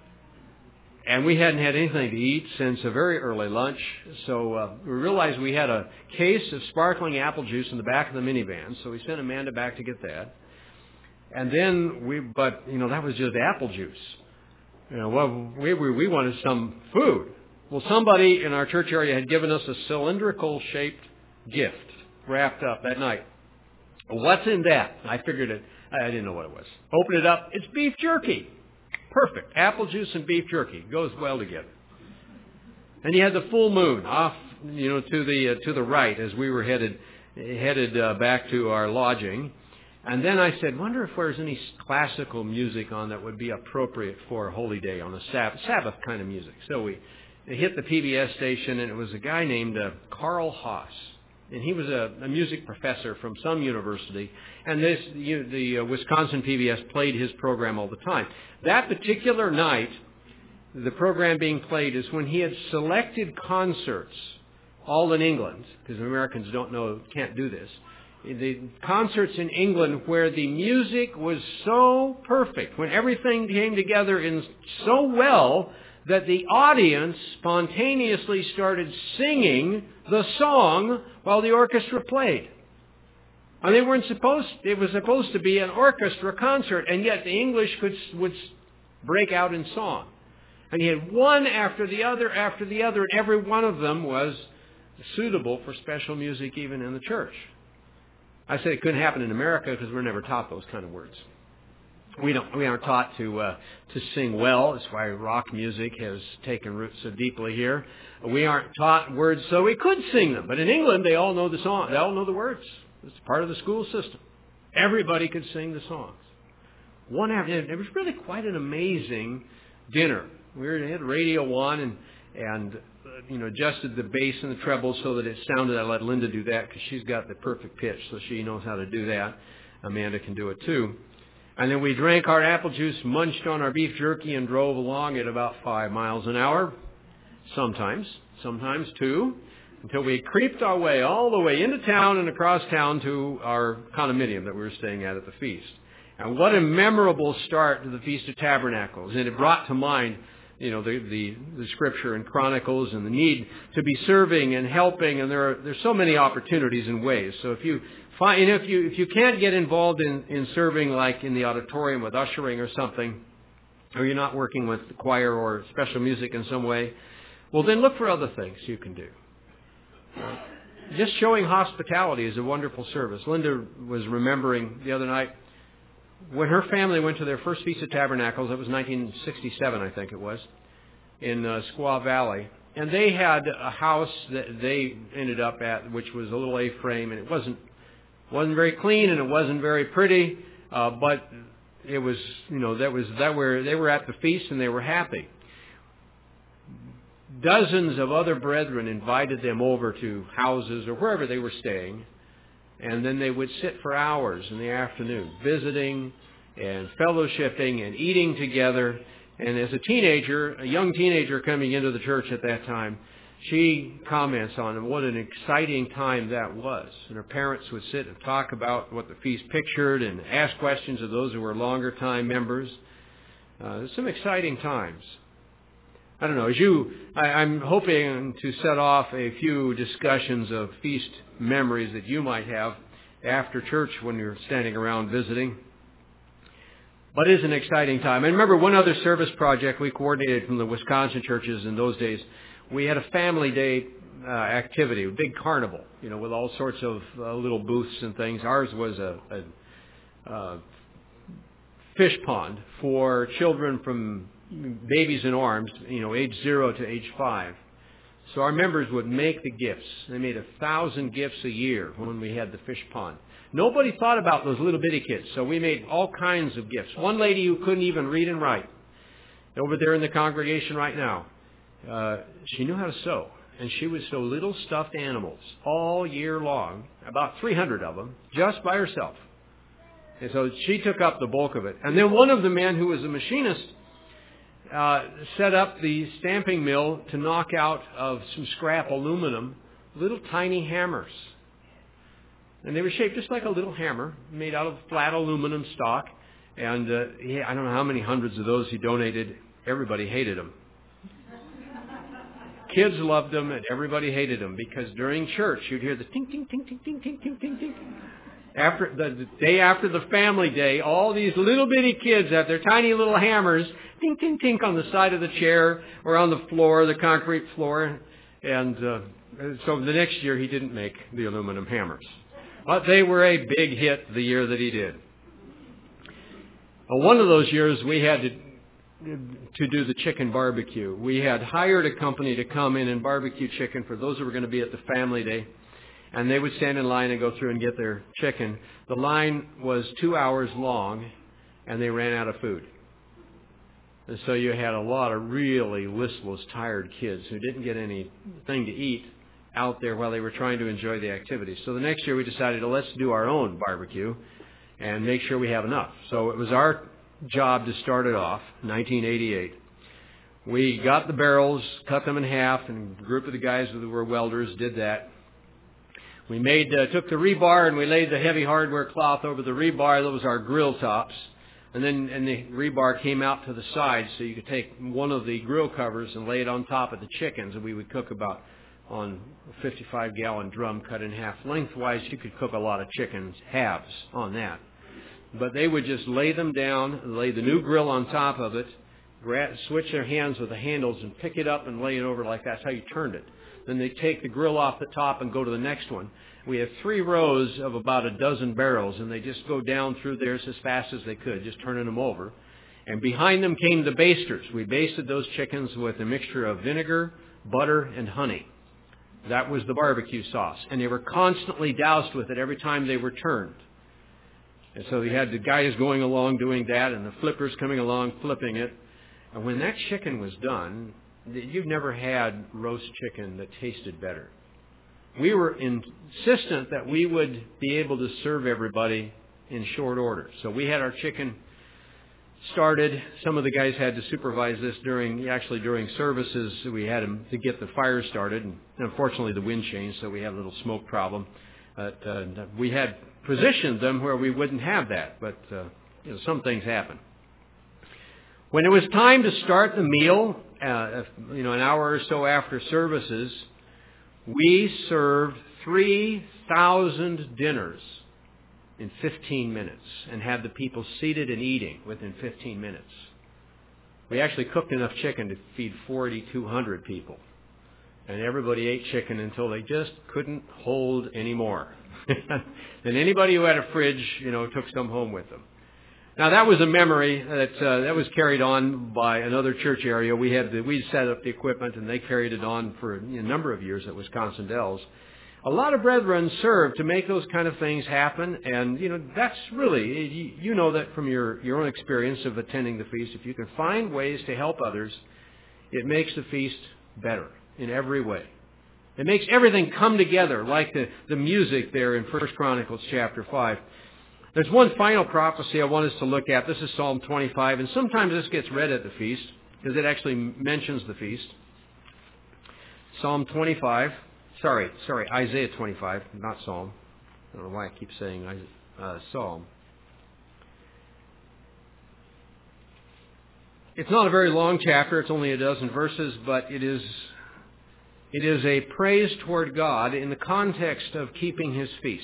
And we hadn't had anything to eat since a very early lunch. So uh, we realized we had a case of sparkling apple juice in the back of the minivan. So we sent Amanda back to get that. And then we, but, you know, that was just apple juice. You know, well, we, we we wanted some food. Well, somebody in our church area had given us a cylindrical-shaped gift wrapped up that night. Well, what's in that? I figured it. I didn't know what it was. Open it up. It's beef jerky. Perfect. Apple juice and beef jerky goes well together. And you had the full moon off, you know, to the uh, to the right as we were headed headed uh, back to our lodging. And then I said, wonder if there's any classical music on that would be appropriate for a holy day on a Sabbath, Sabbath kind of music. So we hit the P B S station, and it was a guy named uh, Carl Haas. And he was a, a music professor from some university. And this you, the uh, Wisconsin P B S played his program all the time. That particular night, the program being played is when he had selected concerts, all in England, because Americans don't know, can't do this. The concerts in England where the music was so perfect, when everything came together in so well that the audience spontaneously started singing the song while the orchestra played. And they weren't supposed, it was supposed to be an orchestra concert, and yet the English could, would break out in song. And he had one after the other after the other, and every one of them was suitable for special music even in the church. I said it couldn't happen in America because we're never taught those kind of words. We don't. We aren't taught to uh, to sing well. That's why rock music has taken root so deeply here. We aren't taught words so we could sing them. But in England, they all know the song. They all know the words. It's part of the school system. Everybody could sing the songs. One afternoon, it was really quite an amazing dinner. We were had Radio One and and uh, you know adjusted the bass and the treble so that it sounded. I let Linda do that because she's got the perfect pitch, so she knows how to do that. Amanda can do it too. And then we drank our apple juice, munched on our beef jerky, and drove along at about five miles an hour. Sometimes, sometimes two, until we creeped our way all the way into town and across town to our condominium that we were staying at at the feast. And what a memorable start to the Feast of Tabernacles. And it brought to mind, you know, the, the, the Scripture and Chronicles and the need to be serving and helping. And there are there's so many opportunities and ways. So if you find, if you if you can't get involved in, in serving like in the auditorium with ushering or something, or you're not working with the choir or special music in some way, well, then look for other things you can do. Uh, just showing hospitality is a wonderful service. Linda was remembering the other night when her family went to their first Feast of Tabernacles. It was nineteen sixty-seven, I think it was, in uh, Squaw Valley. And they had a house that they ended up at, which was a little A-frame, and it wasn't wasn't very clean and it wasn't very pretty, uh, but it was, you know, that was that where they were at the feast and they were happy. Dozens of other brethren invited them over to houses or wherever they were staying, and then they would sit for hours in the afternoon, visiting and fellowshipping and eating together. And as a teenager, a young teenager coming into the church at that time, she comments on what an exciting time that was. And her parents would sit and talk about what the feast pictured and ask questions of those who were longer time members. Uh, there's some exciting times. I don't know, as you, I, I'm hoping to set off a few discussions of feast memories that you might have after church when you're standing around visiting. But it is an exciting time. And remember one other service project we coordinated from the Wisconsin churches in those days. We had a family day uh, activity, a big carnival, you know, with all sorts of uh, little booths and things. Ours was a, a, a fish pond for children from babies in arms, you know, age zero to age five. So our members would make the gifts. They made a thousand gifts a year when we had the fish pond. Nobody thought about those little bitty kids, so we made all kinds of gifts. One lady who couldn't even read and write, over there in the congregation right now, uh, she knew how to sew, and she would sew little stuffed animals all year long, about three hundred of them, just by herself. And so she took up the bulk of it. And then one of the men who was a machinist Uh, set up the stamping mill to knock out of some scrap aluminum little tiny hammers. And they were shaped just like a little hammer, made out of flat aluminum stock. And uh, he, I don't know how many hundreds of those he donated. Everybody hated them. Kids loved them, and everybody hated them because during church you'd hear the ting, ting, ting, ting, ting, ting, ting, ting, ting. After the, the day after the family day, all these little bitty kids have their tiny little hammers, tink, tink, tink, on the side of the chair or on the floor, the concrete floor. And uh, so the next year he didn't make the aluminum hammers. But they were a big hit the year that he did. Well, one of those years we had to, to do the chicken barbecue. We had hired a company to come in and barbecue chicken for those who were going to be at the family day. And they would stand in line and go through and get their chicken. The line was two hours long, and they ran out of food. And so you had a lot of really listless, tired kids who didn't get anything to eat out there while they were trying to enjoy the activities. So the next year we decided, well, let's do our own barbecue and make sure we have enough. So it was our job to start it off, nineteen eighty-eight. We got the barrels, cut them in half, and a group of the guys who were welders did that. We made, uh, took the rebar and we laid the heavy hardware cloth over the rebar. Those are our grill tops. And then and the rebar came out to the side so you could take one of the grill covers and lay it on top of the chickens. And we would cook about on a fifty-five gallon drum cut in half lengthwise. You could cook a lot of chickens halves on that. But they would just lay them down, lay the new grill on top of it, grab, switch their hands with the handles and pick it up and lay it over like that's how you turned it. Then they take the grill off the top and go to the next one. We have three rows of about a dozen barrels, and they just go down through theirs as fast as they could, just turning them over. And behind them came the basters. We basted those chickens with a mixture of vinegar, butter, and honey. That was the barbecue sauce. And they were constantly doused with it every time they were turned. And so you had the guys going along doing that and the flippers coming along flipping it. And when that chicken was done, you've never had roast chicken that tasted better. We were insistent that we would be able to serve everybody in short order. So we had our chicken started. Some of the guys had to supervise this during, actually during services. We had them to get the fire started. And unfortunately the wind changed, so we had a little smoke problem. But uh, we had positioned them where we wouldn't have that. But uh, you know, some things happen. When it was time to start the meal, uh, you know, an hour or so after services, we served three thousand dinners in fifteen minutes and had the people seated and eating within fifteen minutes. We actually cooked enough chicken to feed four thousand two hundred people. And everybody ate chicken until they just couldn't hold any more. And anybody who had a fridge, you know, took some home with them. Now that was a memory that uh, that was carried on by another church area. We had the, we set up the equipment and they carried it on for a number of years at Wisconsin Dells. A lot of brethren served to make those kind of things happen, and you know that's really you, you know that from your your own experience of attending the feast. If you can find ways to help others, it makes the feast better in every way. It makes everything come together, like the the music there in First Chronicles chapter five. There's one final prophecy I want us to look at. This is Psalm twenty-five, and sometimes this gets read at the feast because it actually mentions the feast. Psalm twenty-five. Sorry, sorry, Isaiah twenty-five, not Psalm. I don't know why I keep saying uh, Psalm. It's not a very long chapter. It's only a dozen verses, but it is it is a praise toward God in the context of keeping His feasts.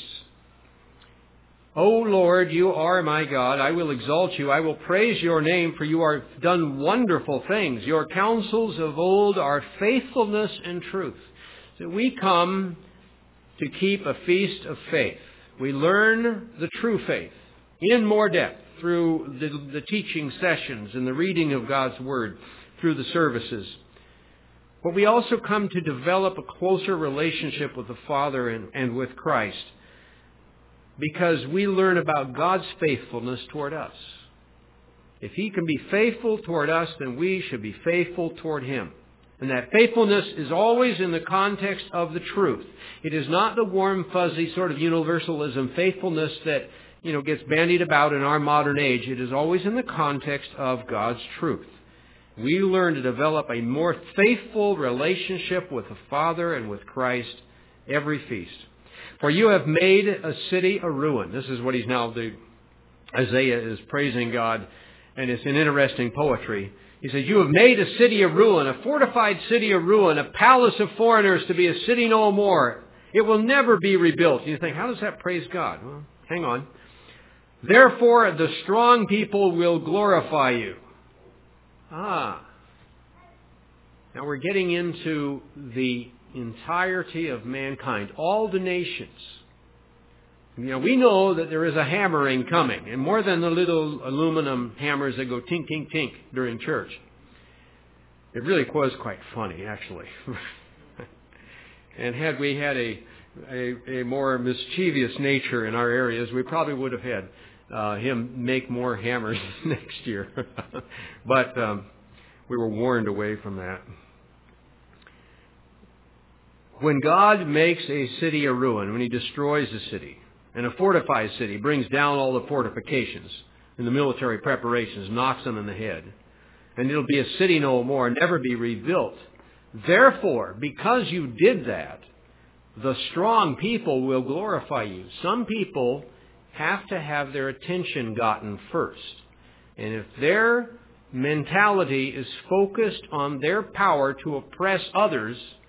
O Lord, you are my God. I will exalt you. I will praise your name, for you have done wonderful things. Your counsels of old are faithfulness and truth. So we come to keep a feast of faith. We learn the true faith in more depth through the, the teaching sessions and the reading of God's Word through the services. But we also come to develop a closer relationship with the Father and, and with Christ, because we learn about God's faithfulness toward us. If He can be faithful toward us, then we should be faithful toward Him. And that faithfulness is always in the context of the truth. It is not the warm, fuzzy sort of universalism faithfulness that, you know, gets bandied about in our modern age. It is always in the context of God's truth. We learn to develop a more faithful relationship with the Father and with Christ every feast. For you have made a city a ruin. This is what he's now, the, Isaiah is praising God, and it's an interesting poetry. He says, you have made a city a ruin, a fortified city a ruin, a palace of foreigners to be a city no more. It will never be rebuilt. You think, how does that praise God? Well, hang on. Therefore, the strong people will glorify you. Ah. Now we're getting into the entirety of mankind, all the nations. You know, we know that there is a hammering coming, and more than the little aluminum hammers that go tink, tink, tink during church. It really was quite funny, actually. And had we had a, a a more mischievous nature in our areas, we probably would have had uh, him make more hammers next year. But um, we were warned away from that. When God makes a city a ruin, when He destroys a city, and a fortified city, brings down all the fortifications and the military preparations, knocks them in the head, and it'll be a city no more, never be rebuilt. Therefore, because you did that, the strong people will glorify you. Some people have to have their attention gotten first. And if their mentality is focused on their power to oppress others,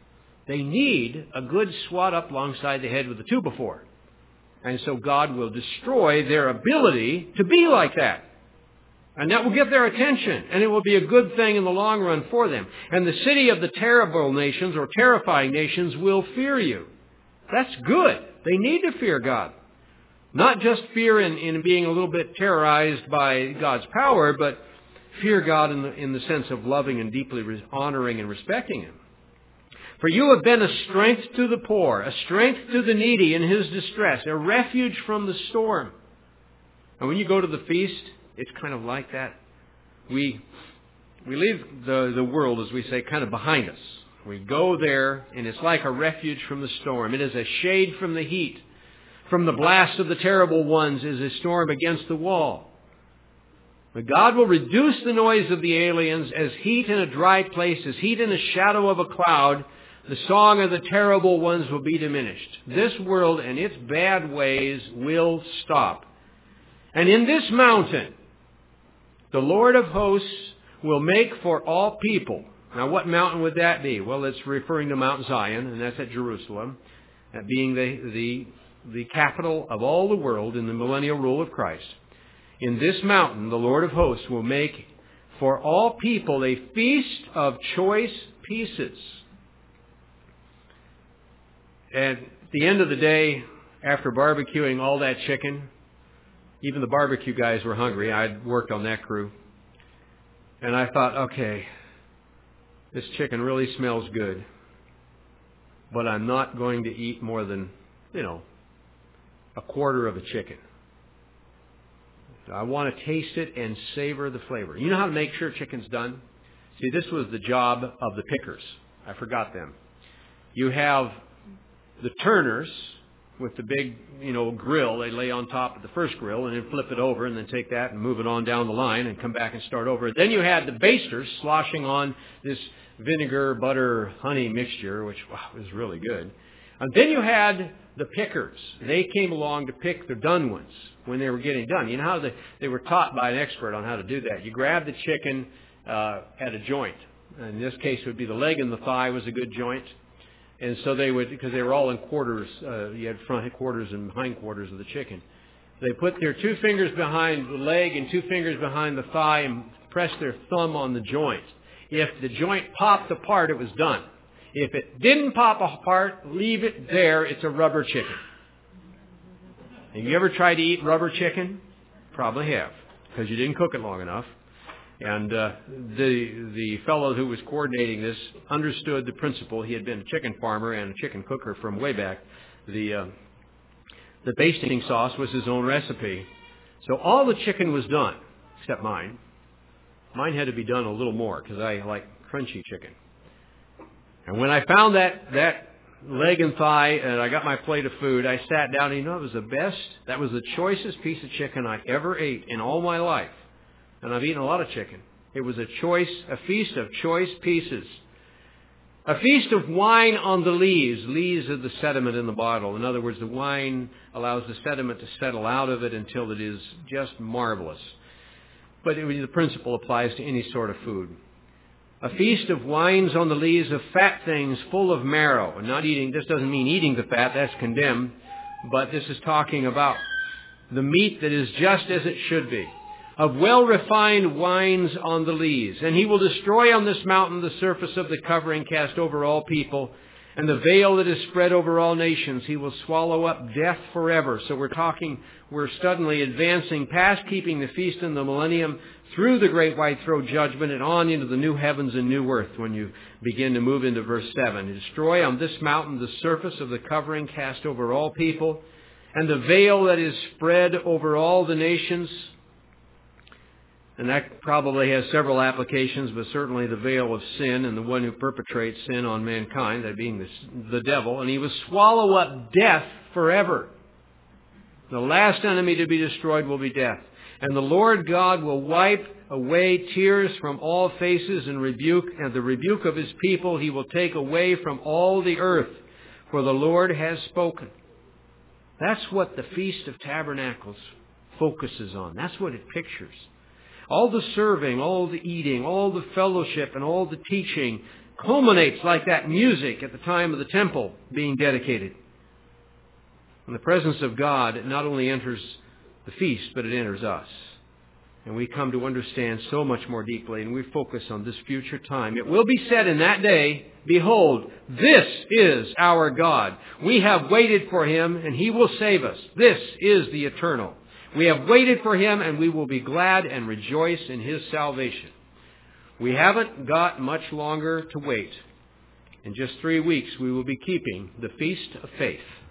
They need a good swat up alongside the head with a two before. And so God will destroy their ability to be like that. And that will get their attention. And it will be a good thing in the long run for them. And the city of the terrible nations or terrifying nations will fear you. That's good. They need to fear God. Not just fear in, in being a little bit terrorized by God's power, but fear God in the, in the sense of loving and deeply honoring and respecting Him. For you have been a strength to the poor, a strength to the needy in his distress, a refuge from the storm. And when you go to the feast, it's kind of like that. We we leave the, the world, as we say, kind of behind us. We go there, and it's like a refuge from the storm. It is a shade from the heat. From the blast of the terrible ones is a storm against the wall. But God will reduce the noise of the aliens as heat in a dry place, as heat in the shadow of a cloud. The song of the terrible ones will be diminished. This world and its bad ways will stop. And in this mountain, the Lord of hosts will make for all people. Now, what mountain would that be? Well, it's referring to Mount Zion, and that's at Jerusalem, that being the, the, the capital of all the world in the millennial rule of Christ. In this mountain, the Lord of hosts will make for all people a feast of choice pieces. And at the end of the day, after barbecuing all that chicken, even the barbecue guys were hungry. I'd worked on that crew. And I thought, okay, this chicken really smells good, but I'm not going to eat more than, you know, a quarter of a chicken. I want to taste it and savor the flavor. You know how to make sure chicken's done? See, this was the job of the pickers. I forgot them. You have the turners with the big, you know, grill. They lay on top of the first grill and then flip it over and then take that and move it on down the line and come back and start over. Then you had the basters sloshing on this vinegar, butter, honey mixture, which wow, was really good. And then you had the pickers. They came along to pick the done ones when they were getting done. You know how they, they were taught by an expert on how to do that. You grab the chicken uh, at a joint. In this case, it would be the leg and the thigh was a good joint. And so they would, because they were all in quarters, uh, you had front quarters and hind quarters of the chicken. They put their two fingers behind the leg and two fingers behind the thigh and press their thumb on the joint. If the joint popped apart, it was done. If it didn't pop apart, leave it there. It's a rubber chicken. Have you ever tried to eat rubber chicken? Probably have, because you didn't cook it long enough. And uh, the the fellow who was coordinating this understood the principle. He had been a chicken farmer and a chicken cooker from way back. The uh, the basting sauce was his own recipe. So all the chicken was done, except mine. Mine had to be done a little more because I like crunchy chicken. And when I found that that leg and thigh and I got my plate of food, I sat down and you know it was the best. That was the choicest piece of chicken I ever ate in all my life. And I've eaten a lot of chicken. It was a choice, a feast of choice pieces. A feast of wine on the lees. Lees are the sediment in the bottle. In other words, the wine allows the sediment to settle out of it until it is just marvelous. But it, the principle applies to any sort of food. A feast of wines on the lees of fat things full of marrow. And not eating, this doesn't mean eating the fat, that's condemned. But this is talking about the meat that is just as it should be. Of well-refined wines on the lees. And he will destroy on this mountain the surface of the covering cast over all people, and the veil that is spread over all nations. He will swallow up death forever. So we're talking, we're suddenly advancing past keeping the feast in the millennium through the great white throne judgment and on into the new heavens and new earth when you begin to move into verse seven. Destroy on this mountain the surface of the covering cast over all people, and the veil that is spread over all the nations. And that probably has several applications, but certainly the veil of sin and the one who perpetrates sin on mankind, that being the, the devil. And he will swallow up death forever. The last enemy to be destroyed will be death. And the Lord God will wipe away tears from all faces and rebuke, and the rebuke of his people he will take away from all the earth, for the Lord has spoken. That's what the Feast of Tabernacles focuses on. That's what it pictures. All the serving, all the eating, all the fellowship, and all the teaching culminates like that music at the time of the temple being dedicated. And the presence of God not only enters the feast, but it enters us. And we come to understand so much more deeply, and we focus on this future time. It will be said in that day, behold, this is our God. We have waited for Him, and He will save us. This is the eternal. We have waited for Him, and we will be glad and rejoice in His salvation. We haven't got much longer to wait. In just three weeks, we will be keeping the Feast of Faith.